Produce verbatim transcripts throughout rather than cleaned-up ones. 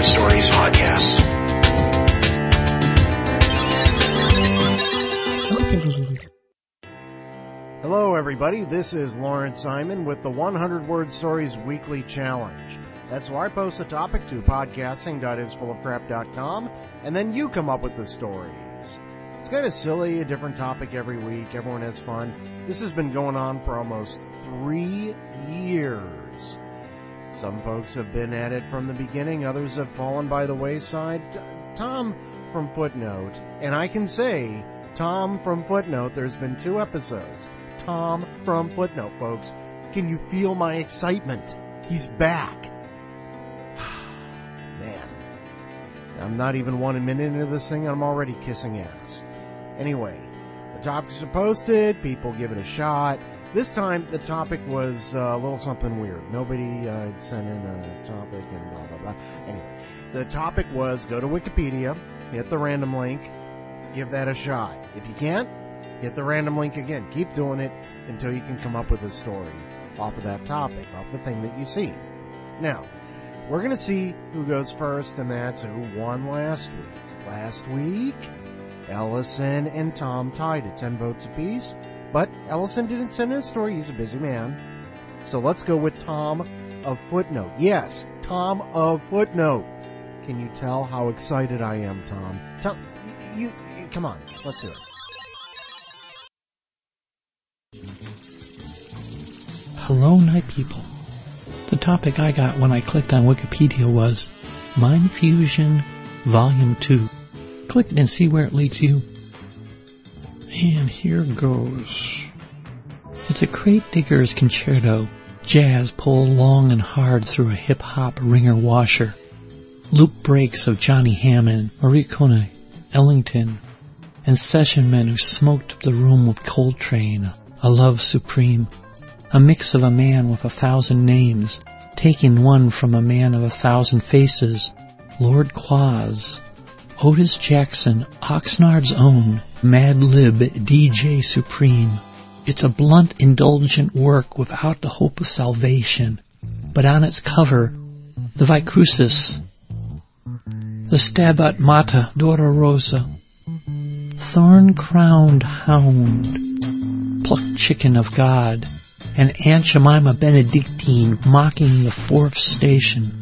Stories podcast. Hello, everybody. This is Lawrence Simon with the one hundred word Stories Weekly Challenge. That's where I post a topic to podcasting dot is full of crap dot com, and then you come up with the stories. It's kind of silly, a different topic every week. Everyone has fun. This has been going on for almost three years. Some folks have been at it from the beginning. Others have fallen by the wayside. Tom from Footnote, and I can say, Tom from Footnote, there's been two episodes. Tom from Footnote, folks. Can you feel my excitement? He's back. Man. I'm not even one minute into this thing, and I'm already kissing ass. Anyway, the topics are posted. People give it a shot. This time, the topic was uh, a little something weird. Nobody uh, had sent in a topic and blah, blah, blah. Anyway, the topic was go to Wikipedia, hit the random link, give that a shot. If you can't, hit the random link again. Keep doing it until you can come up with a story off of that topic, off the thing that you see. Now, we're going to see who goes first, and that's who won last week. Last week, Ellison and Tom tied at ten votes apiece, but Ellison didn't send in a story. He's a busy man. So let's go with Tom of Footnote. Yes, Tom of Footnote. Can you tell how excited I am, Tom? Tom, you, you come on, let's hear it. Hello, night people. The topic I got when I clicked on Wikipedia was Mind Fusion Volume two. Click it and see where it leads you. And here goes. It's a Crate Diggers concerto, jazz pulled long and hard through a hip-hop ringer washer. Loop breaks of Johnny Hammond, Morricone, Ellington, and session men who smoked up the room with Coltrane, a love supreme. A mix of a man with a thousand names, taking one from a man of a thousand faces, Lord Quaz, Otis Jackson, Oxnard's own, Mad Lib D J Supreme. It's a blunt, indulgent work without the hope of salvation, but on its cover, the Vicrucis, the Stabat Mater Dolorosa, Thorn-Crowned Hound, Plucked Chicken of God, and Aunt Jemima Benedictine mocking the fourth station.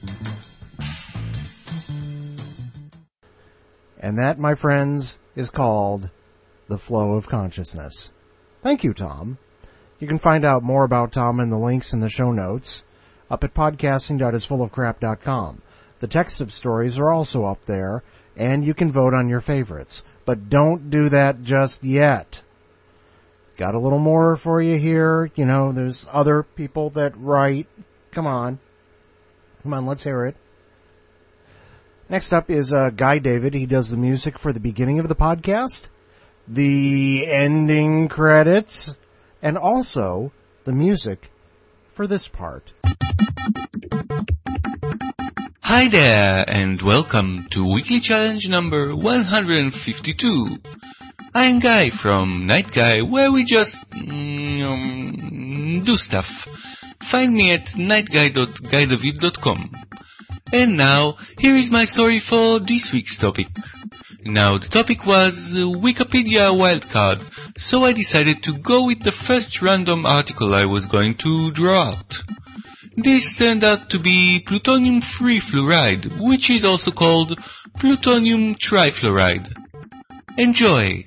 And that, my friends, is called The Flow of Consciousness. Thank you, Tom. You can find out more about Tom in the links in the show notes up at podcasting dot is full of crap dot com. The text of stories are also up there, and you can vote on your favorites. But don't do that just yet. Got a little more for you here. You know, there's other people that write. Come on. Come on, let's hear it. Next up is uh, Guy David. He does the music for the beginning of the podcast, the ending credits, and also the music for this part. Hi there, and welcome to Weekly Challenge number one hundred fifty-two. I'm Guy from Night Guy, where we just um, do stuff. Find me at night guy dot guy david dot com. And now, here is my story for this week's topic. Now, the topic was uh, Wikipedia wildcard, so I decided to go with the first random article I was going to draw out. This turned out to be plutonium-free fluoride, which is also called plutonium trifluoride. Enjoy!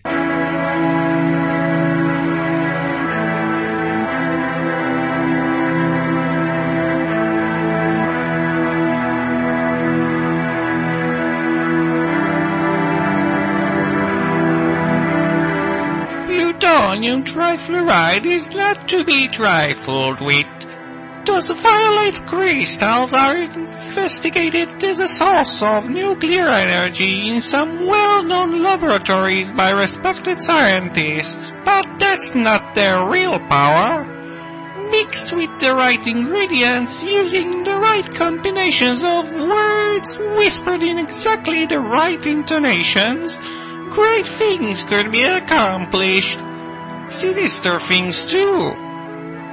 Plutonium trifluoride is not to be trifled with. Those violet crystals are investigated as a source of nuclear energy in some well-known laboratories by respected scientists, but that's not their real power. Mixed with the right ingredients, using the right combinations of words whispered in exactly the right intonations, great things could be accomplished. Sinister things too.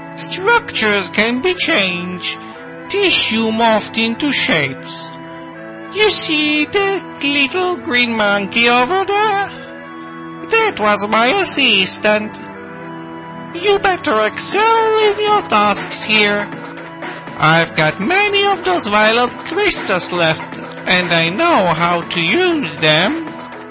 Structures can be changed, tissue morphed into shapes. You see that little green monkey over there? That was my assistant. You better excel in your tasks here. I've got many of those violet crystals left, and I know how to use them.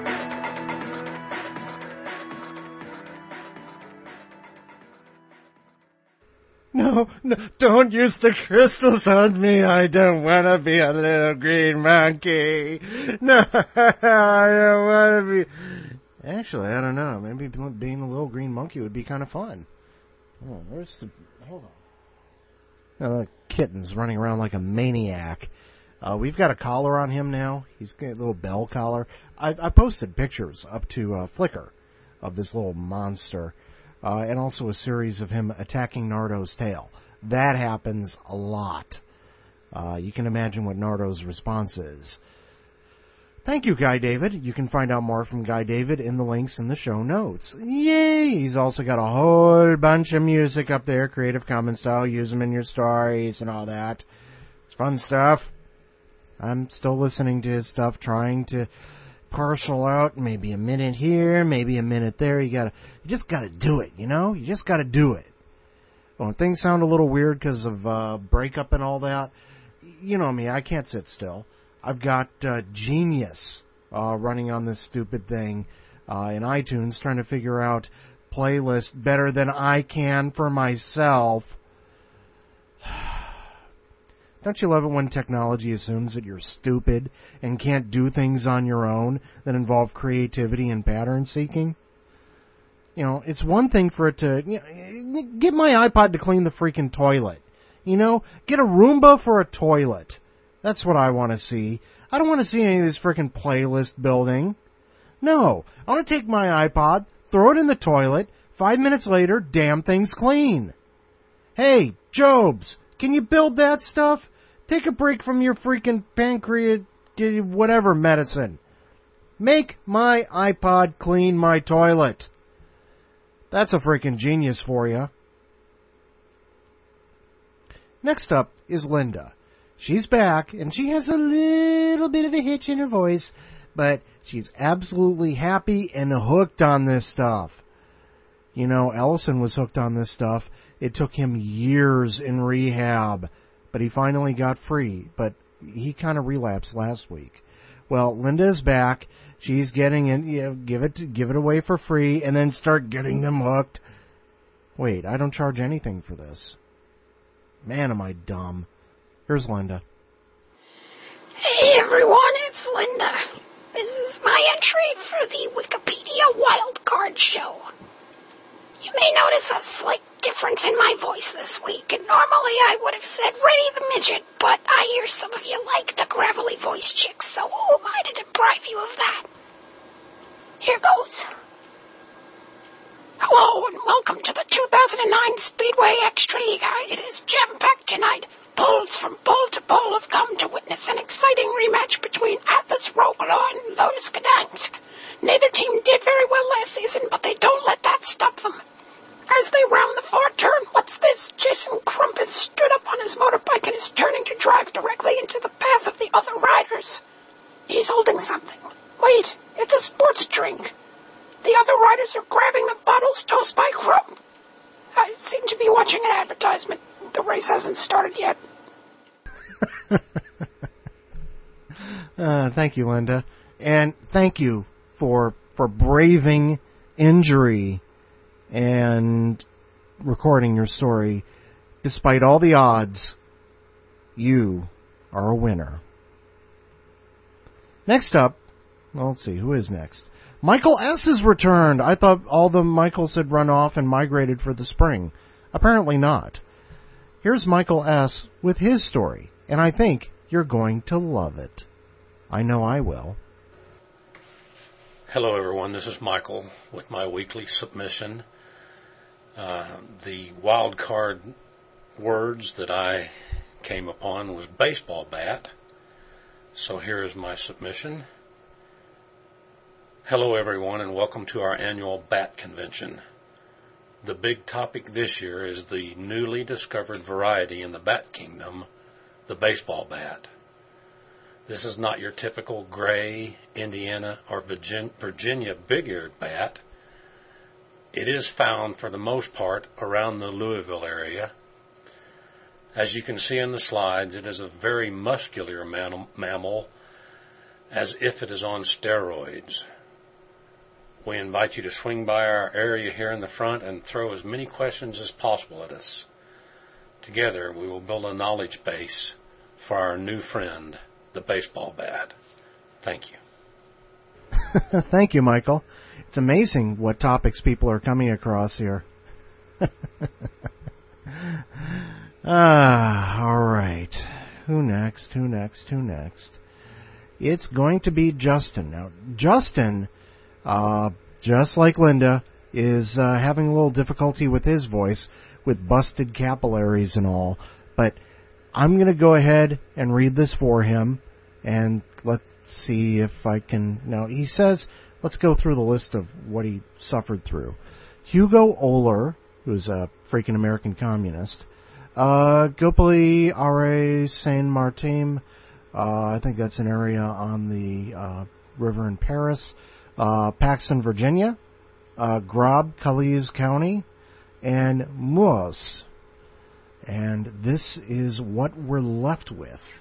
No, no, don't use the crystals on me. I don't want to be a little green monkey. No, I don't want to be... Actually, I don't know. Maybe being a little green monkey would be kind of fun. Oh, where's the... Hold on. Now, the kitten's running around like a maniac. Uh, we've got a collar on him now. He's got a little bell collar. I, I posted pictures up to uh, Flickr of this little monster. Uh, and also a series of him attacking Nardo's tail. That happens a lot. Uh, you can imagine what Nardo's response is. Thank you, Guy David. You can find out more from Guy David in the links in the show notes. Yay! He's also got a whole bunch of music up there, Creative Commons style. Use them in your stories and all that. It's fun stuff. I'm still listening to his stuff, trying to parcel out maybe a minute here, maybe a minute there. You gotta, you just gotta do it, you know? You just gotta do it. When things sound a little weird because of uh, breakup and all that, you know me, I can't sit still. I've got uh, Genius uh, running on this stupid thing uh, in iTunes, trying to figure out playlist better than I can for myself. Don't you love it when technology assumes that you're stupid and can't do things on your own that involve creativity and pattern seeking? You know, it's one thing for it to, you know, get my iPod to clean the freaking toilet. You know, get a Roomba for a toilet. That's what I want to see. I don't want to see any of this freaking playlist building. No, I want to take my iPod, throw it in the toilet, five minutes later, damn thing's clean. Hey, Jobs, can you build that stuff? Take a break from your freaking pancreas, whatever medicine. Make my iPod clean my toilet. That's a freaking genius for you. Next up is Linda. She's back, and she has a little bit of a hitch in her voice, but she's absolutely happy and hooked on this stuff. You know, Ellison was hooked on this stuff. It took him years in rehab, but he finally got free, but he kind of relapsed last week. Well, Linda is back. She's getting in, you know, give it, give it away for free, and then start getting them hooked. Wait, I don't charge anything for this. Man, am I dumb. Here's Linda. Hey everyone, it's Linda. This is my entry for the Wikipedia Wildcard Show. You may notice a slight difference in my voice this week, and normally I would have said Reddy the Midget, but I hear some of you like the gravelly voice chicks, so who am I to deprive you of that? Here goes. Hello and welcome to the two thousand nine Speedway Extra Liga. It is jam-packed tonight. Bulls from pole to pole have come to witness an exciting rematch between Atlas Rogla and Lotus Gdansk. Neither team did very well last season, but they don't let that stop them. As they round the far turn, what's this? Jason Crump has stood up on his motorbike and is turning to drive directly into the path of the other riders. He's holding something. Wait, it's a sports drink. The other riders are grabbing the bottles tossed by Crump. I seem to be watching an advertisement. The race hasn't started yet. uh, thank you, Linda. And thank you for for braving injury and recording your story. Despite all the odds, you are a winner. Next up, well, let's see, who is next? Michael S. has returned. I thought all the Michaels had run off and migrated for the spring. Apparently not. Here's Michael S. with his story, and I think you're going to love it. I know I will. Hello everyone, this is Michael with my weekly submission. Uh, the wild card words that I came upon was baseball bat. So here is my submission. Hello everyone and welcome to our annual bat convention. The big topic this year is the newly discovered variety in the bat kingdom, the baseball bat. This is not your typical gray, Indiana, or Virginia big-eared bat. It is found, for the most part, around the Louisville area. As you can see in the slides, it is a very muscular mammal, as if it is on steroids. We invite you to swing by our area here in the front and throw as many questions as possible at us. Together, we will build a knowledge base for our new friend, the baseball bat. Thank you. Thank you, Michael. It's amazing what topics people are coming across here. Ah, all right. Who next? Who next? Who next? It's going to be Justin. Now, Justin, uh, just like Linda, is uh, having a little difficulty with his voice, with busted capillaries and all. But I'm going to go ahead and read this for him, and let's see if I can... Now, he says, let's go through the list of what he suffered through. Hugo Oler, who's a freaking American communist. Uh, Gopali Are Saint Martin, uh, I think that's an area on the uh, river in Paris. Uh, Paxton, Virginia. Uh, Grob, Calais County. And Moos. And this is what we're left with.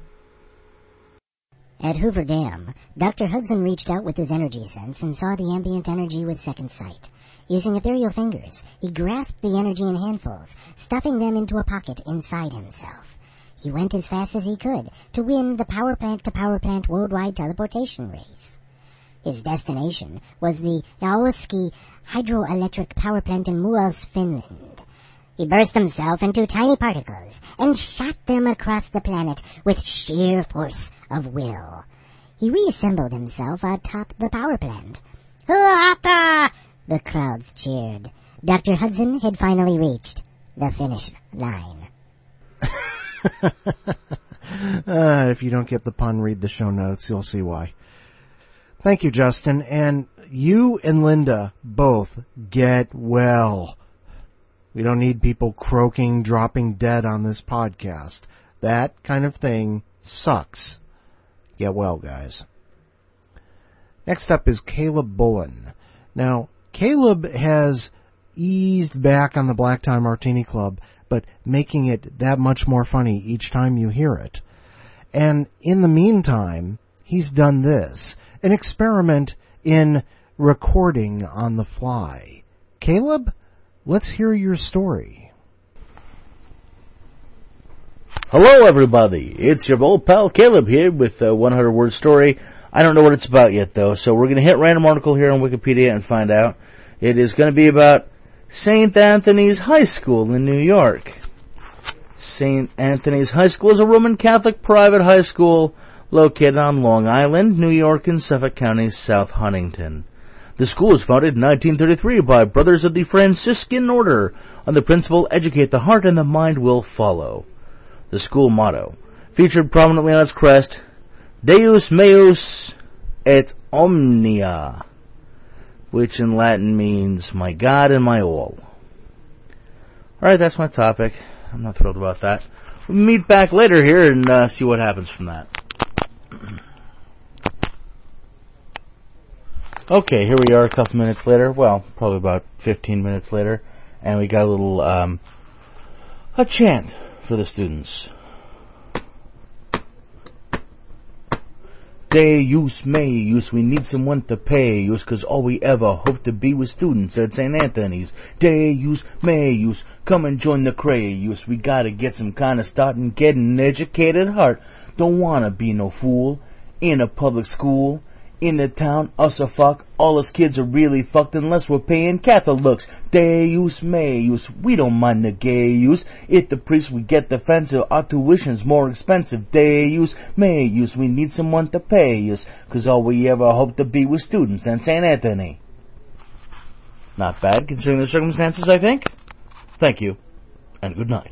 At Hoover Dam, Doctor Hudson reached out with his energy sense and saw the ambient energy with second sight. Using ethereal fingers, he grasped the energy in handfuls, stuffing them into a pocket inside himself. He went as fast as he could to win the power plant to power plant worldwide teleportation race. His destination was the Jaworski hydroelectric power plant in Muos, Finland. He burst himself into tiny particles and shot them across the planet with sheer force of will. He reassembled himself atop the power plant. Hurrah! The crowds cheered. Doctor Hudson had finally reached the finish line. uh, if you don't get the pun, read the show notes. You'll see why. Thank you, Justin. And you and Linda both get well. We don't need people croaking, dropping dead on this podcast. That kind of thing sucks. Get well, guys. Next up is Caleb Bullen. Now, Caleb has eased back on the Black Tie Martini Club, but making it that much more funny each time you hear it. And in the meantime, he's done this, an experiment in recording on the fly. Caleb, let's hear your story. Hello, everybody. It's your old pal Caleb here with a hundred word story. I don't know what it's about yet, though, so we're going to hit random article here on Wikipedia and find out. It is going to be about Saint Anthony's High School in New York. Saint Anthony's High School is a Roman Catholic private high school located on Long Island, New York, in Suffolk County, South Huntington. The school was founded in nineteen thirty-three by Brothers of the Franciscan Order on the principle, educate the heart and the mind will follow. The school motto, featured prominently on its crest, Deus meus et omnia, which in Latin means my God and my all. Alright, that's my topic. I'm not thrilled about that. We'll meet back later here and uh, see what happens from that. Okay, here we are a couple minutes later. Well, probably about fifteen minutes later. And we got a little, um, a chant for the students. Deus meus, we need someone to pay us, cause all we ever hope to be was students at Saint Anthony's. Deus meus, come and join the craze. We gotta get some kind of start and get an educated heart. Don't wanna be no fool in a public school. In the town, us a fuck, all us kids are really fucked unless we're paying Catholics. Deus meus, we don't mind the gayus. If the priest we get defensive, our tuition's more expensive. Deus meus, we need someone to pay us, cause all we ever hope to be was students at Saint Anthony. Not bad considering the circumstances, I think. Thank you, and good night.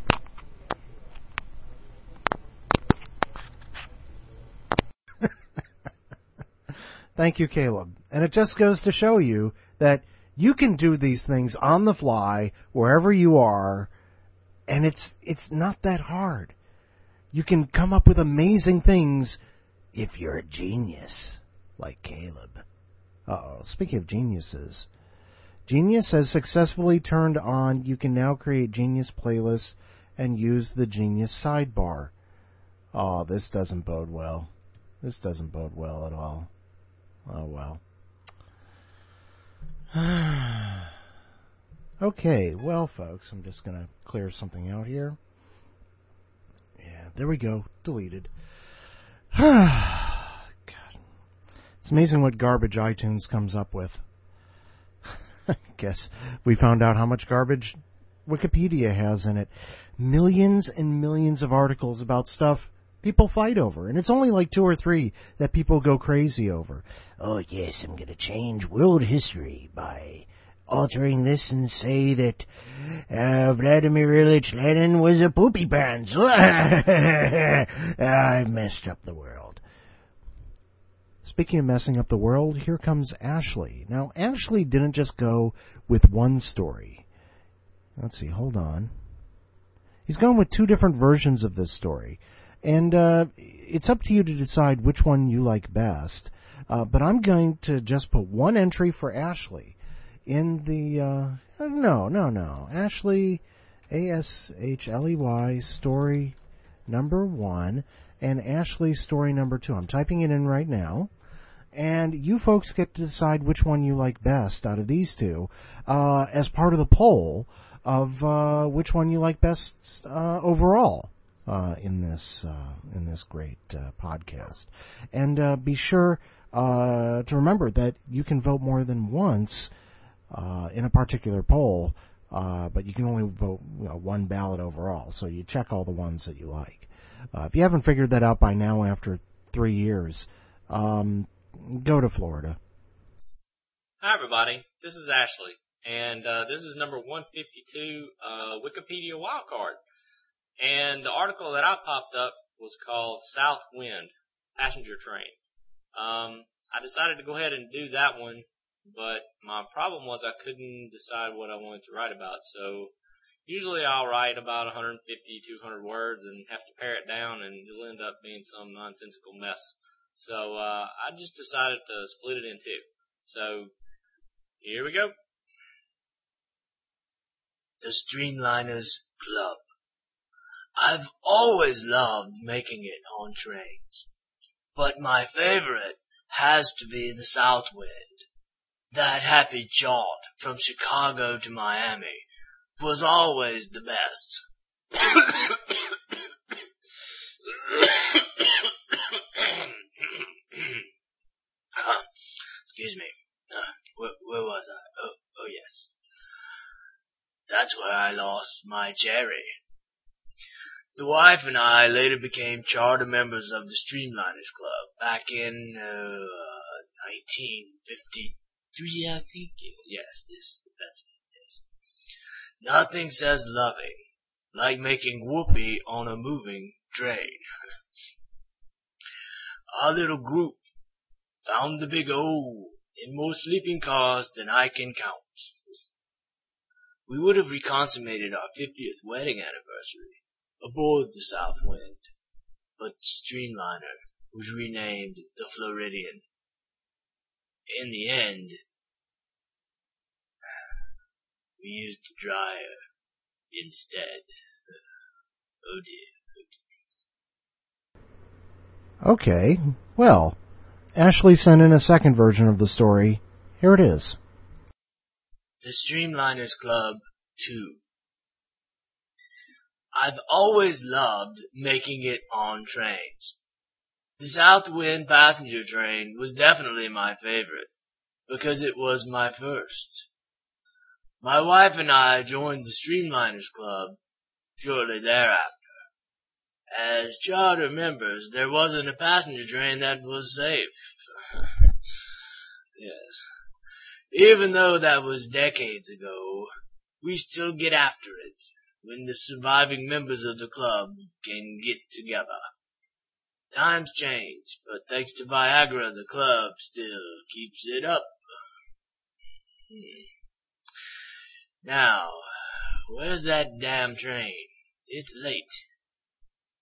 Thank you, Caleb. And it just goes to show you that you can do these things on the fly, wherever you are, and it's it's not that hard. You can come up with amazing things if you're a genius, like Caleb. Uh-oh, speaking of geniuses, Genius has successfully turned on You Can Now Create Genius Playlists and use the Genius sidebar. Oh, this doesn't bode well. This doesn't bode well at all. Oh, well. Okay, well, folks, I'm just going to clear something out here. Yeah, there we go. Deleted. God. It's amazing what garbage iTunes comes up with. I guess we found out how much garbage Wikipedia has in it. Millions and millions of articles about stuff people fight over. And it's only like two or three that people go crazy over. Oh, yes, I'm going to change world history by altering this and say that uh, Vladimir Ilyich Lenin was a poopy pants. I messed up the world. Speaking of messing up the world, here comes Ashley. Now, Ashley didn't just go with one story. Let's see, hold on. He's gone with two different versions of this story. And uh, it's up to you to decide which one you like best. Uh, but I'm going to just put one entry for Ashley in the... Uh, no, no, no. Ashley, A S H L E Y, story number one, and Ashley, story number two. I'm typing it in right now. And you folks get to decide which one you like best out of these two uh, as part of the poll of uh, which one you like best uh, overall uh, in this uh, in this great uh, podcast. And uh, be sure uh, to remember that you can vote more than once uh, in a particular poll, uh, but you can only vote you know, one ballot overall. So you check all the ones that you like. Uh, if you haven't figured that out by now after three years, um, go to Florida. Hi, everybody. This is Ashley, and uh, this is number one fifty-two, uh, Wikipedia Wildcard. And the article that I popped up was called South Wind, Passenger Train. Um, I decided to go ahead and do that one, but my problem was I couldn't decide what I wanted to write about. So usually I'll write about one fifty, two hundred words and have to pare it down, and it'll end up being some nonsensical mess. So uh, I just decided to split it in two. So here we go. The Streamliners Club. I've always loved making it on trains, but my favorite has to be the South Wind. That happy jaunt from Chicago to Miami was always the best. Excuse me. Uh, where, where was I? Oh, oh yes. That's where I lost my cherry. The wife and I later became charter members of the Streamliners Club back in uh, nineteen fifty-three, I think. Yes, yes, that's it. Yes. Nothing says loving like making whoopee on a moving train. Our little group found the big O in more sleeping cars than I can count. We would have reconsummated our fiftieth wedding anniversary aboard the South Wind, but the Streamliner was renamed the Floridian. In the end, we used the dryer instead. Oh dear. Okay, well, Ashley sent in a second version of the story. Here it is. The Streamliners Club two. I've always loved making it on trains. The South Wind passenger train was definitely my favorite, because it was my first. My wife and I joined the Streamliners Club shortly thereafter. As charter members, there wasn't a passenger train that was safe. Yes. Even though that was decades ago, we still get after it when the surviving members of the club can get together. Times change, but thanks to Viagra, the club still keeps it up. Hmm. Now, where's that damn train? It's late.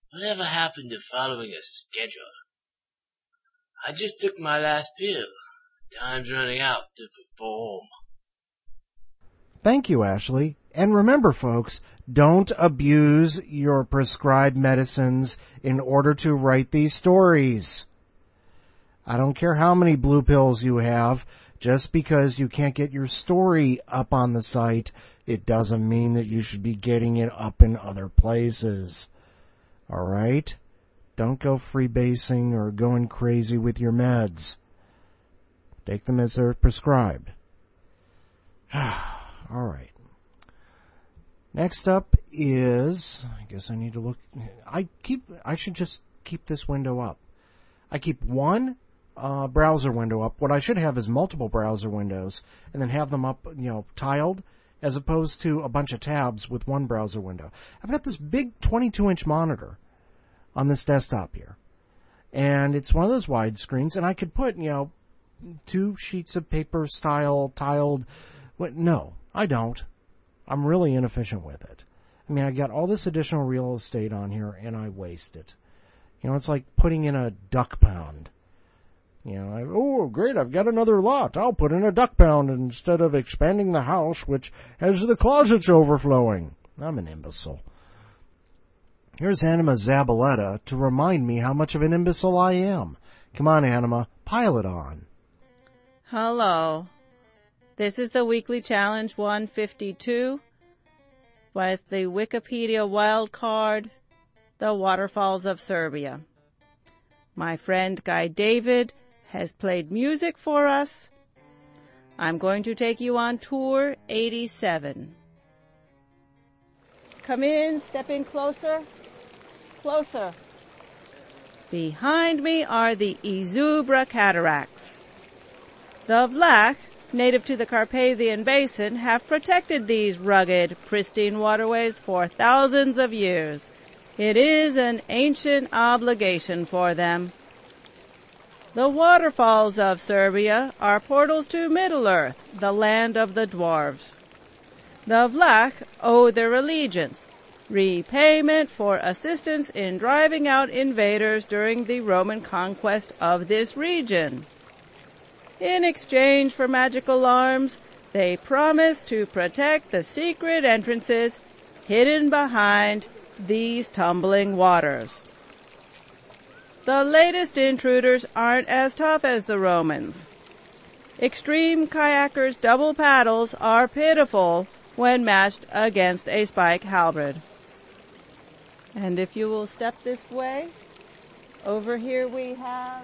Whatever happened to following a schedule? I just took my last pill. Time's running out to perform. Thank you, Ashley. And remember, folks, don't abuse your prescribed medicines in order to write these stories. I don't care how many blue pills you have. Just because you can't get your story up on the site, it doesn't mean that you should be getting it up in other places. All right? Don't go freebasing or going crazy with your meds. Take them as they're prescribed. All right. Next up is, I guess I need to look, I keep, I should just keep this window up. I keep one uh, browser window up. What I should have is multiple browser windows and then have them up, you know, tiled, as opposed to a bunch of tabs with one browser window. I've got this big twenty-two inch monitor on this desktop here. And it's one of those wide screens, and I could put, you know, two sheets of paper style tiled. What? No, I don't. I'm really inefficient with it. I mean, I got all this additional real estate on here, and I waste it. You know, it's like putting in a duck pound. You know, I, oh, great, I've got another lot. I'll put in a duck pound instead of expanding the house, which has the closets overflowing. I'm an imbecile. Here's Anima Zabaleta to remind me how much of an imbecile I am. Come on, Anima, pile it on. Hello. This is the Weekly Challenge one fifty-two with the Wikipedia wildcard, The Waterfalls of Serbia. My friend Guy David has played music for us. I'm going to take you on tour eighty-seven. Come in, step in closer. Closer. Behind me are the Izubra Cataracts. The Vlach, native to the Carpathian Basin, have protected these rugged, pristine waterways for thousands of years. It is an ancient obligation for them. The waterfalls of Serbia are portals to Middle-earth, the land of the dwarves. The Vlach owe their allegiance, repayment for assistance in driving out invaders during the Roman conquest of this region. In exchange for magical arms, they promise to protect the secret entrances hidden behind these tumbling waters. The latest intruders aren't as tough as the Romans. Extreme kayakers' double paddles are pitiful when matched against a spike halberd. And if you will step this way, over here we have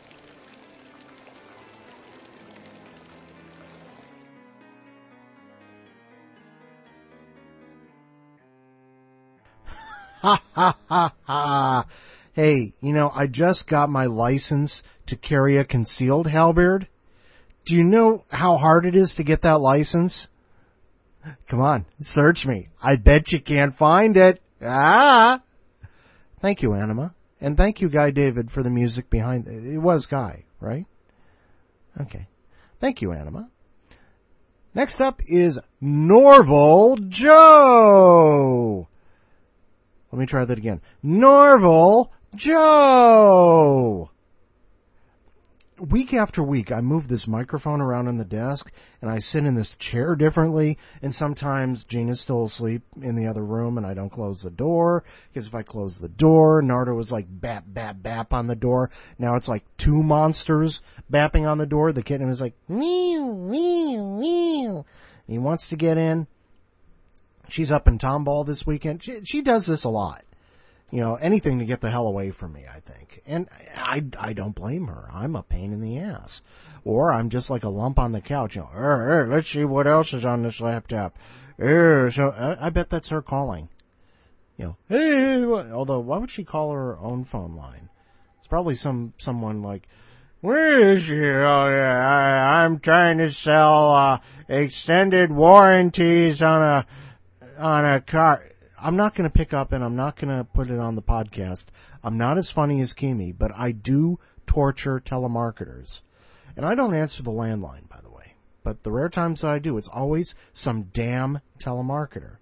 Ha ha ha ha. Hey, you know, I just got my license to carry a concealed halberd. Do you know how hard it is to get that license? Come on, search me. I bet you can't find it. Ah! Thank you, Anima. And thank you, Guy David, for the music behind it. It was Guy, right? Okay. Thank you, Anima. Next up is Norval Joe. Let me try that again. Norval Joe. Week after week, I move this microphone around on the desk, and I sit in this chair differently, and sometimes Gina's still asleep in the other room, and I don't close the door, because if I close the door, Nardo was like bap, bap, bap on the door. Now it's like two monsters bapping on the door. The kitten is like, meow, meow, meow. He wants to get in. She's up in Tomball this weekend. She, she does this a lot. You know, anything to get the hell away from me, I think. And I, I don't blame her. I'm a pain in the ass. Or I'm just like a lump on the couch. You know, er, er, let's see what else is on this laptop. Er, so I, I bet that's her calling. You know, hey, what? Although, why would she call her own phone line? It's probably some someone like, where is she? Oh, yeah, I, I'm trying to sell uh, extended warranties on a on a car. I'm not going to pick up and I'm not going to put it on the podcast. I'm not as funny as Kimi, but I do torture telemarketers. And I don't answer the landline, by the way. But the rare times that I do, it's always some damn telemarketer.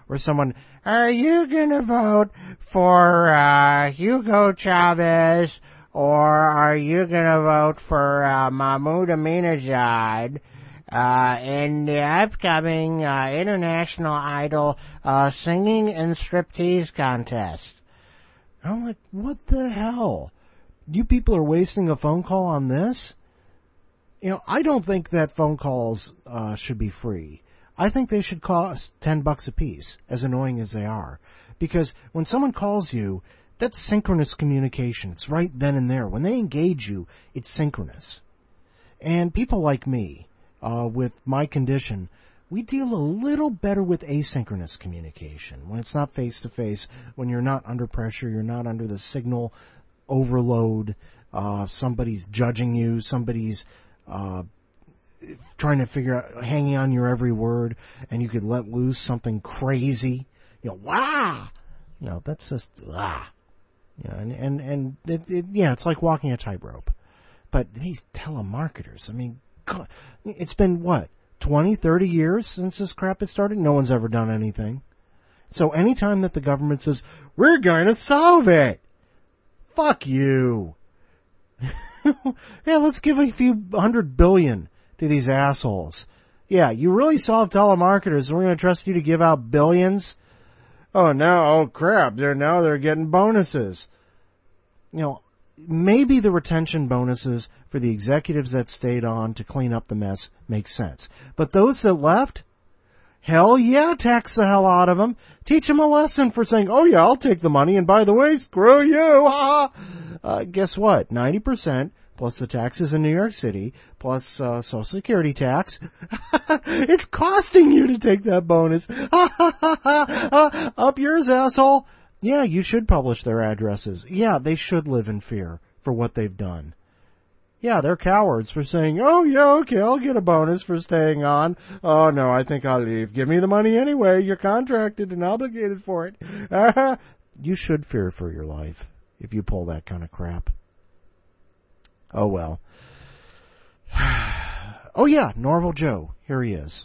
where someone, are you gonna vote for, uh, Hugo Chavez, or are you gonna vote for, uh, Mahmoud Ahmadinejad, uh, in the upcoming, uh, International Idol, uh, singing and striptease contest? I'm like, what the hell? You people are wasting a phone call on this? You know, I don't think that phone calls, uh, should be free. I think they should cost ten bucks a piece, as annoying as they are. Because when someone calls you, that's synchronous communication. It's right then and there. When they engage you, it's synchronous. And people like me, uh, with my condition, we deal a little better with asynchronous communication. When it's not face to face, when you're not under pressure, you're not under the signal overload, uh, somebody's judging you, somebody's, uh, trying to figure out, hanging on your every word, and you could let loose something crazy. You know, wow! You know, that's just, ah. You know, and, and, and it, it, yeah, it's like walking a tightrope. But these telemarketers, I mean, God, it's been what, twenty, thirty years since this crap has started? No one's ever done anything. So anytime that the government says, we're going to solve it, fuck you. Yeah, let's give a few hundred billion to these assholes. Yeah, you really solved telemarketers, and we're going to trust you to give out billions? Oh, now, oh crap, they're now they're getting bonuses. You know, maybe the retention bonuses for the executives that stayed on to clean up the mess makes sense. But those that left, hell yeah, tax the hell out of them. Teach them a lesson for saying, oh yeah, I'll take the money, and by the way, screw you. Ah. Uh, guess what? ninety percent plus the taxes in New York City, plus uh, Social Security tax. It's costing you to take that bonus. uh, up yours, asshole. Yeah, you should publish their addresses. Yeah, they should live in fear for what they've done. Yeah, they're cowards for saying, oh yeah, okay, I'll get a bonus for staying on. Oh no, I think I'll leave. Give me the money anyway. You're contracted and obligated for it. Uh, you should fear for your life if you pull that kind of crap. Oh well. Oh yeah, Norval Joe. Here he is.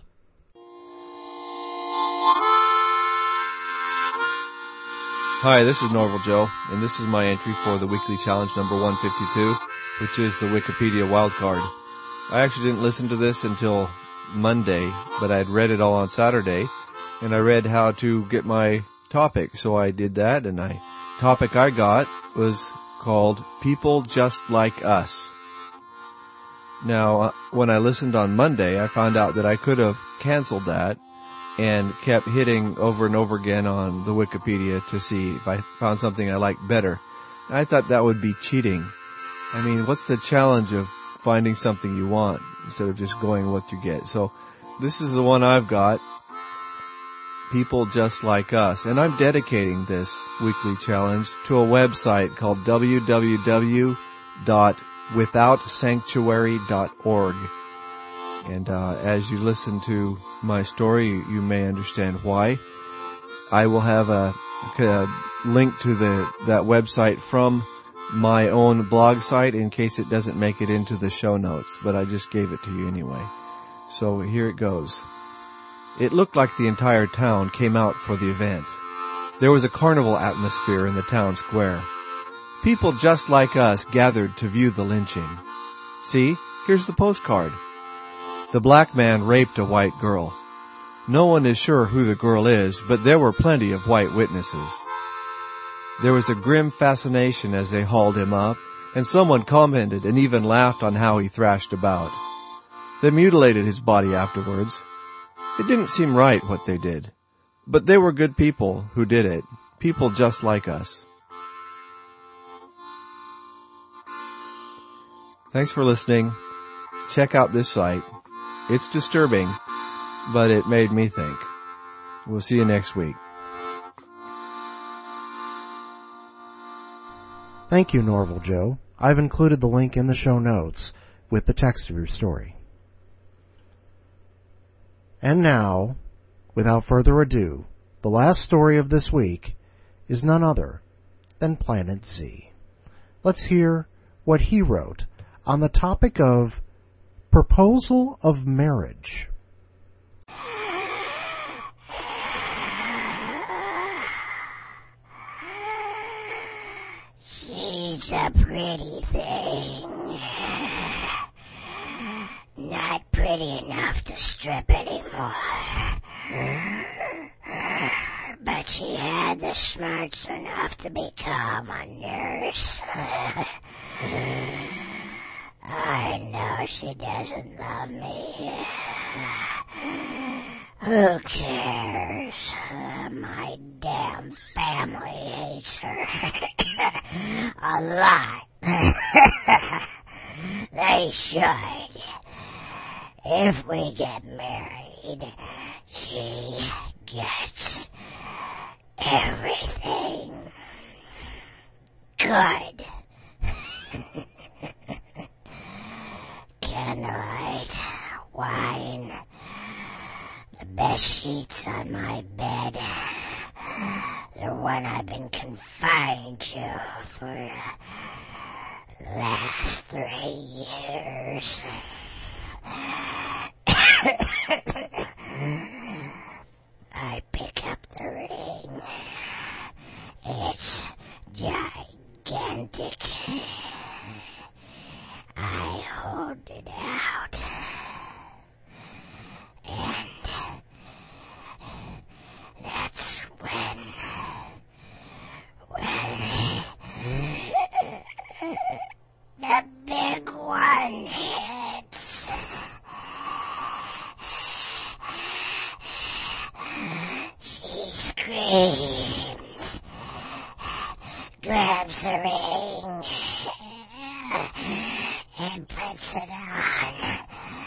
Hi, this is Norval Joe, and this is my entry for the weekly challenge number one fifty-two, which is the Wikipedia wildcard. I actually didn't listen to this until Monday, but I had read it all on Saturday, and I read how to get my topic, so I did that, and I topic I got was called People Just Like Us. Now, uh, when I listened on Monday, I found out that I could have canceled that and kept hitting over and over again on the Wikipedia to see if I found something I liked better. I thought that would be cheating. I mean, what's the challenge of finding something you want instead of just going what you get? So this is the one I've got, People Just Like Us. And I'm dedicating this weekly challenge to a website called w w w dot without sanctuary dot org. And uh, as you listen to my story, you, you may understand why. I will have a, a link to the that website from my own blog site in case it doesn't make it into the show notes, but I just gave it to you anyway. So here it goes. It looked like the entire town came out for the event. There was a carnival atmosphere in the town square. People just like us gathered to view the lynching. See, here's the postcard. The black man raped a white girl. No one is sure who the girl is, but there were plenty of white witnesses. There was a grim fascination as they hauled him up, and someone commented and even laughed on how he thrashed about. They mutilated his body afterwards. It didn't seem right what they did, but they were good people who did it, people just like us. Thanks for listening. Check out this site. It's disturbing, but it made me think. We'll see you next week. Thank you, Norval Joe. I've included the link in the show notes with the text of your story. And now, without further ado, the last story of this week is none other than Planet Z. Let's hear what he wrote on the topic of proposal of marriage. It's a pretty thing. Not pretty enough to strip anymore. But she had the smarts enough to become a nurse. I know she doesn't love me. Who cares? Uh, my damn family hates her. A lot. They should. If we get married, she gets everything. Good. Candlelight, wine, the best sheets on my bed, the one I've been confined to for the last three years. I pick up the ring. It's gigantic. I hold it out. And that's when, when the big one hits. She screams, grabs the ring, and puts it on.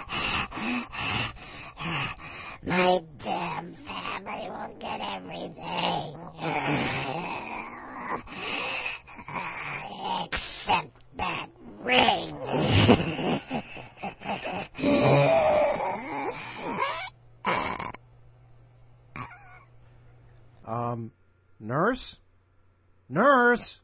My damn family will get everything. Except that ring. um, nurse? Nurse?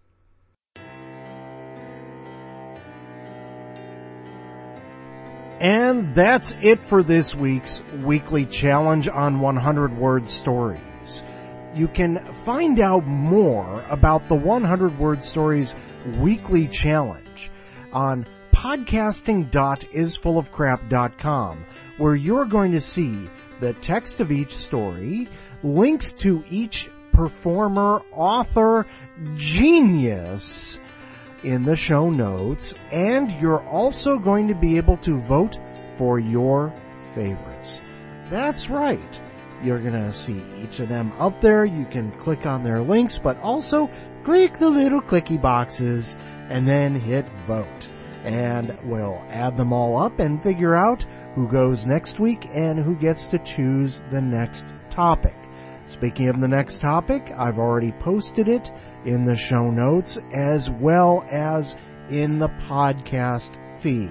And that's it for this week's weekly challenge on one hundred word stories. You can find out more about the one hundred word stories weekly challenge on podcasting dot is full of crap dot com, where you're going to see the text of each story, links to each performer, author, genius in the show notes, and you're also going to be able to vote for your favorites. That's right. You're going to see each of them up there. You can click on their links, but also click the little clicky boxes and then hit vote. And we'll add them all up and figure out who goes next week and who gets to choose the next topic. Speaking of the next topic, I've already posted it in the show notes as well as in the podcast feed.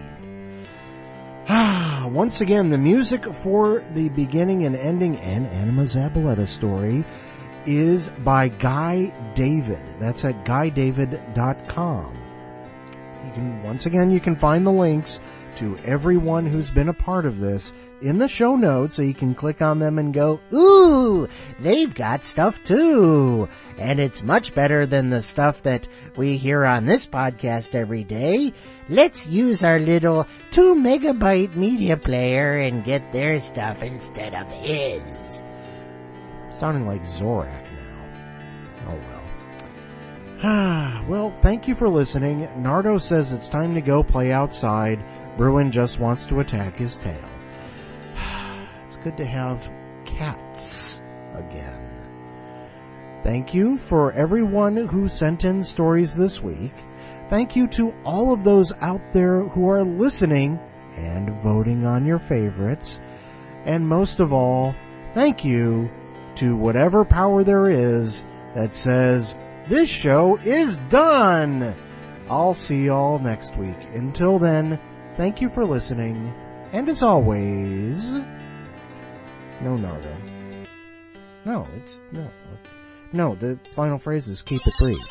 Once again, the music for the beginning and ending and Anima Zabaleta story is by Guy David. That's at guy david dot com. You can, once again, you can find the links to everyone who's been a part of this in the show notes, so you can click on them and go, ooh, they've got stuff too. And it's much better than the stuff that we hear on this podcast every day. Let's use our little two megabyte media player and get their stuff instead of his. Sounding like Zorak now. Oh well. Ah, well, thank you for listening. Nardo says it's time to go play outside. Bruin just wants to attack his tail. It's good to have cats again. Thank you for everyone who sent in stories this week. Thank you to all of those out there who are listening and voting on your favorites. And most of all, thank you to whatever power there is that says, this show is done. I'll see y'all next week. Until then, thank you for listening. And as always, no Nardo. No, it's, no. No, the final phrase is keep it brief.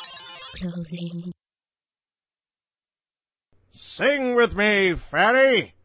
Closing. Sing with me, Fatty!